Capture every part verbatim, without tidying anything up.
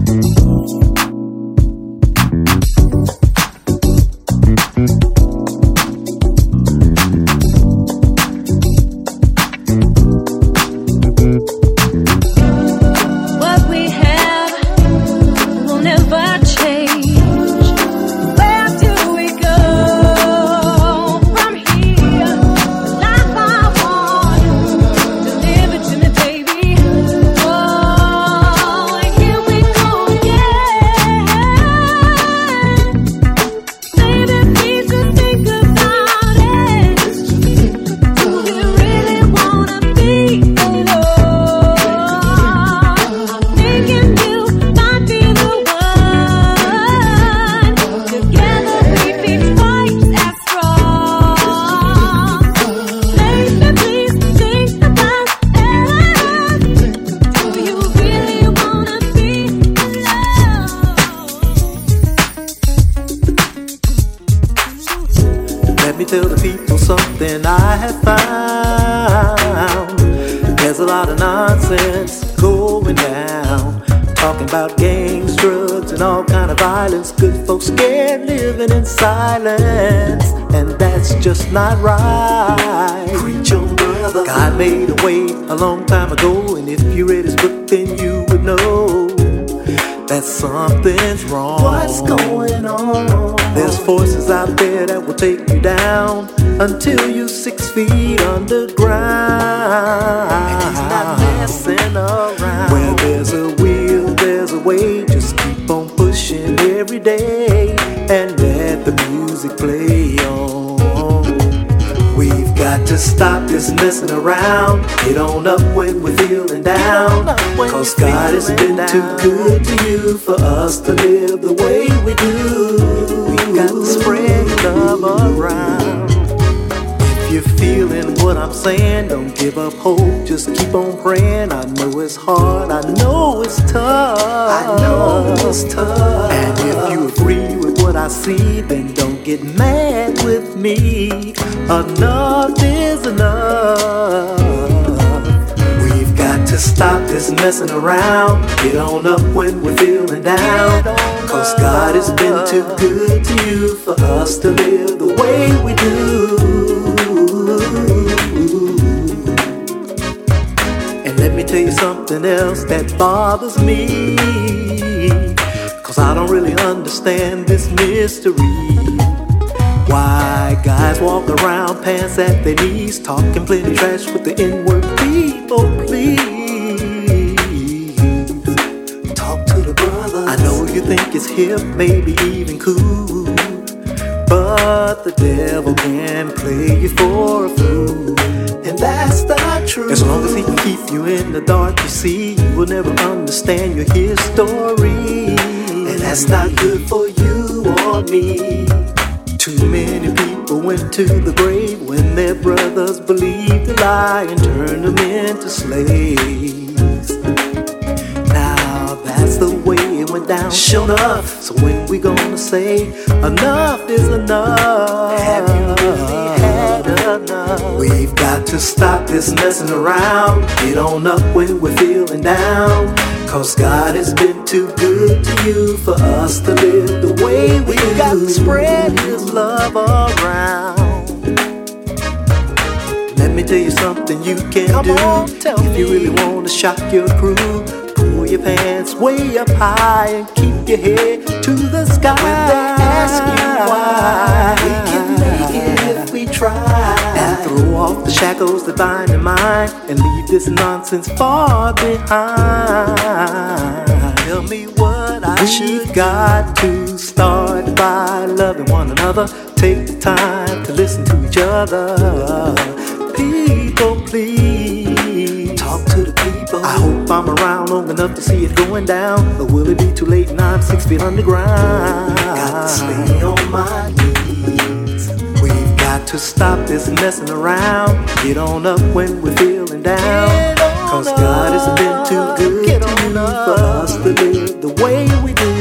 tell the people something I have found. There's a lot of nonsense going down, talking about gangs, drugs, and all kind of violence. Good folks scared, living in silence, and that's just not right. Preach on, brother. God made a way a long time ago, and if you read his book, then you would know that something's wrong. What's going on? There's forces out there that will take you down until you're six feet underground. And he's not messing around. Where there's a will, there's a way. Just keep on pushing every day and let the music play on. We've got to stop this messing around. Get on up when we're feeling down, cause God has been too good to you for us to live the way we do. We've got to spread love around. If you're feeling what I'm saying, don't give up hope, just keep on praying. I know it's hard, I know it's tough, I know it's tough. And if you agree with what I see, then don't get mad with me. Enough is enough. We've got to stop this messing around. Get on up when we're feeling down, cause God has been too good to you for us to live the way we do. And let me tell you something else that bothers me, cause I don't really understand this mystery. Why guys walk around pants at their knees, talking plenty trash with the N-word. People, please talk to the brother. I know you think it's hip, maybe even cool, but the devil can play you for a fool, and that's the truth. As long as he can keep you in the dark, you see, you will never understand your history, and that's not good for you or me. Too many people went to the grave when their brothers believed a lie and turned them into slaves. Now that's the way it went down, sure enough. So when we gonna say enough is enough? Have you really had enough? We've got to stop this messing around. Get on up when we're feeling down, cause God has been too good to you for us to live the way we do. We got to spread his love around. Let me tell you something you can Come do. On, tell if me. You really want to shock your crew, pull your pants way up high and keep your head to the sky. When they ask you why, we can make it if we try. And throw off the shackles that bind your mind and leave this nonsense far behind. Tell me what I We've should got to start by loving one another. Take the time to listen to each other. People, please talk to the people. I hope I'm around long enough to see it going down, or will it be too late and I'm six feet underground? Got to stay on my knees. We've got to stop this messing around. Get on up when we're feeling down, cause God has been too good Get to you for us to live the way we do.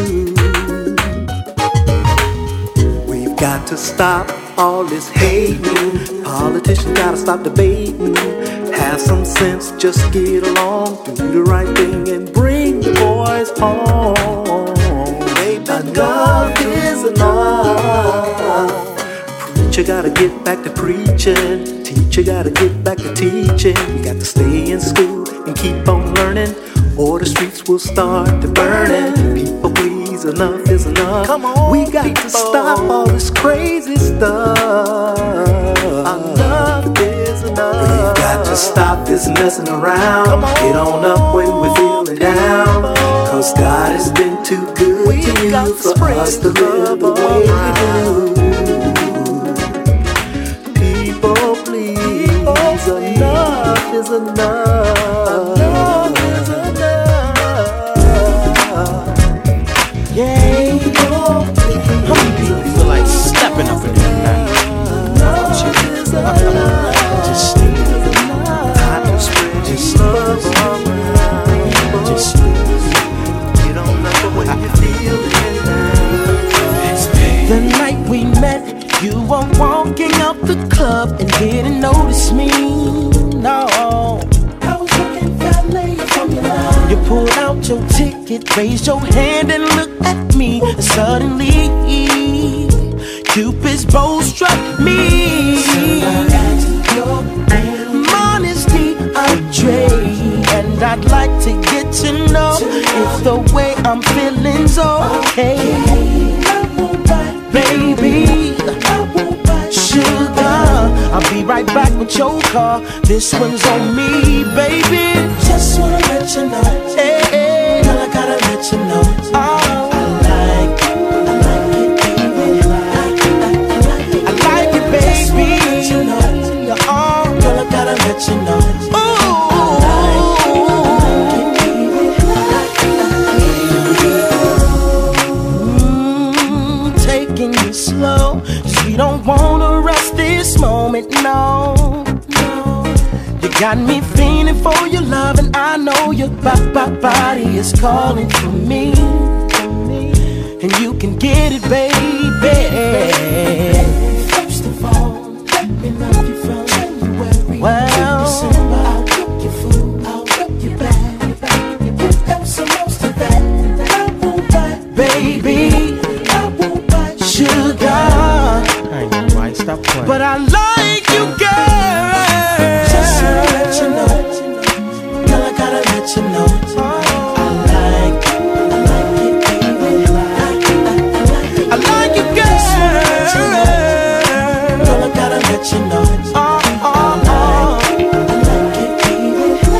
We've got to stop all this hating. Politicians gotta stop debating. Have some sense, just get along, do the right thing and bring the boys home. Preacher gotta get back to preaching. Teacher gotta get back to teaching. You got to stay in school and keep on learning, or the streets will start to burning. People please, enough is enough. Come on, we got people. to stop all this crazy stuff. Enough is enough. We've got to stop this messing around. Come on. Get on up when we're feeling down. Cause God has been too good we to you for us to live the way we do. People please, oh, enough is enough. Enough is enough. Yeah, people please. How many people feel like stepping up in there now? Enough is enough. Just stay. Time to spread just love around. Just get on up when you feel it now. The night we met, you were walking out the club and didn't notice me. No, I was looking valet from your line. You pulled out your ticket, raised your hand and looked at me. And suddenly, Cupid's bow struck me. Modesty, Andre, and I'd like to get to know if the way I'm feeling's okay. Baby, sugar, I'll be right back with your car. This one's on me, baby. Just wanna let you know, hey, hey. Girl, I gotta let you know. Oh, I like it, I like it, baby. I, I, I, I like it, baby. Just wanna let you know. Oh, girl, I gotta let you know. Ooh, I like it, baby. Mm, taking it slow, 'cause we don't wanna rush this moment, no, no. You got me fiending for your love, and I know your body is calling for me, and you can get it, baby. First of all, let me love you from January. Well, December, I'll cook your food, I'll rub your back. You put up some most of that. I won't bite, baby. I won't bite, sugar. I ain't gonna lie, stop playing. But I like you, girl. Just wanna let you know. Girl, I gotta let you know. I like it, I like it, baby. I, I, I like it, girl. Just wanna let you know. Girl, I gotta let you know. Oh, oh, oh. I like it, baby. I,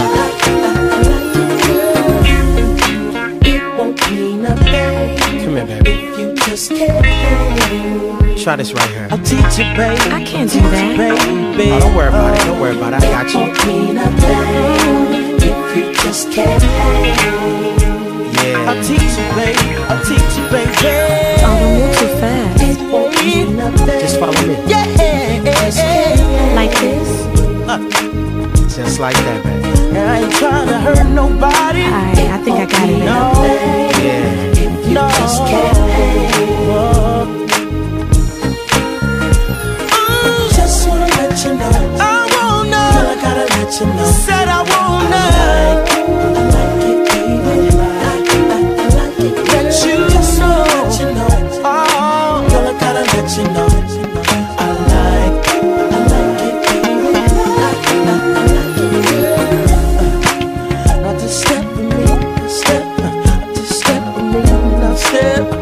I, I like it. It won't mean nothing. Come here, baby. If you just can't. Try this right here. I'll teach you, baby. I can't do that. Baby. Oh, don't worry about it. Don't worry about it. I got you. Won't mean nothing if you just can't pay. Yeah. I'll teach you, baby. I'll teach you, baby. Oh, don't move too fast. It won't mean nothing. Just follow me. Yeah. Like this? Just like that, baby. I ain't trying to hurt nobody. I, I think I got it No. now. Yeah. If you No. just can't pay. Just wanna let you know. I wanna. Girl, I gotta let you know. Said I wanna. I like it, I like it, baby. I, I, I like it, let you just know. Let you know. Oh, girl, I gotta let you know. I like it, I like it, baby. I, I, I like it. Now just step with me, step, just step with me, now step.